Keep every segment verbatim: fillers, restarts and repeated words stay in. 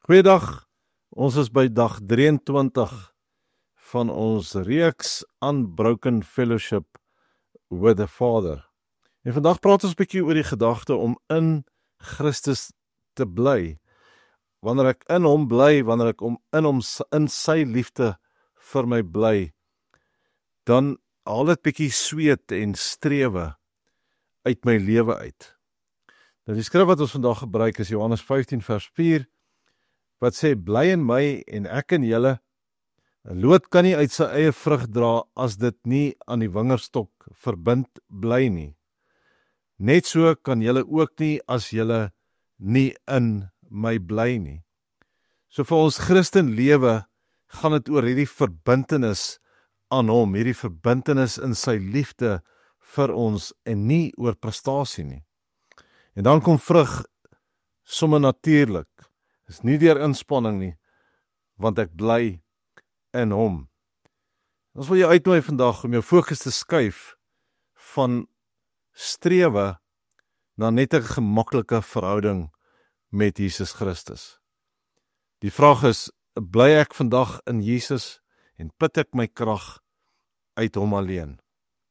Goeiedag, ons is by dag drieëntwintig van ons reeks Unbroken Fellowship with the Father. En vandag praat ons 'n bietjie oor die gedagte om in Christus te bly. Wanneer ek in hom bly, wanneer ek om in hom in sy liefde vir my bly, dan haal dit bietjie sweet en strewe uit my lewe uit. Nou die skrif wat ons vandag gebruik is Johannes vyftien vers vier, wat sê, bly in my en ek in julle. 'n Loot kan nie uit sy eie vrug dra as dit nie aan die wingerdstok verbind bly nie. Net so kan julle ook nie as julle nie in my bly nie. So vir ons Christen lewe gaan dit oor hierdie verbintenis aan hom, hierdie verbintenis in sy liefde vir ons en nie oor prestasie nie. En dan kom vrug sommer natuurlik. Is nie deur inspanning nie, want ek bly in hom. Ons wil jou uitnooi vandag om jou fokus te skuif van strewe na net 'n gemaklike verhouding met Jesus Christus. Die vraag is, bly ek vandag in Jesus en put ek my krag uit hom alleen?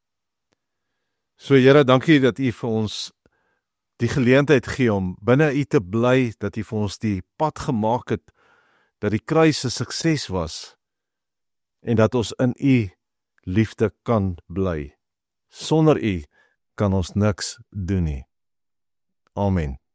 So Here, dankie dat U vir ons die geleentheid gee om binne U te bly, dat U vir ons die pad gemaak het, dat die kruis 'n sukses was, en dat ons in U liefde kan bly. Sonder U kan ons niks doen nie. Amen.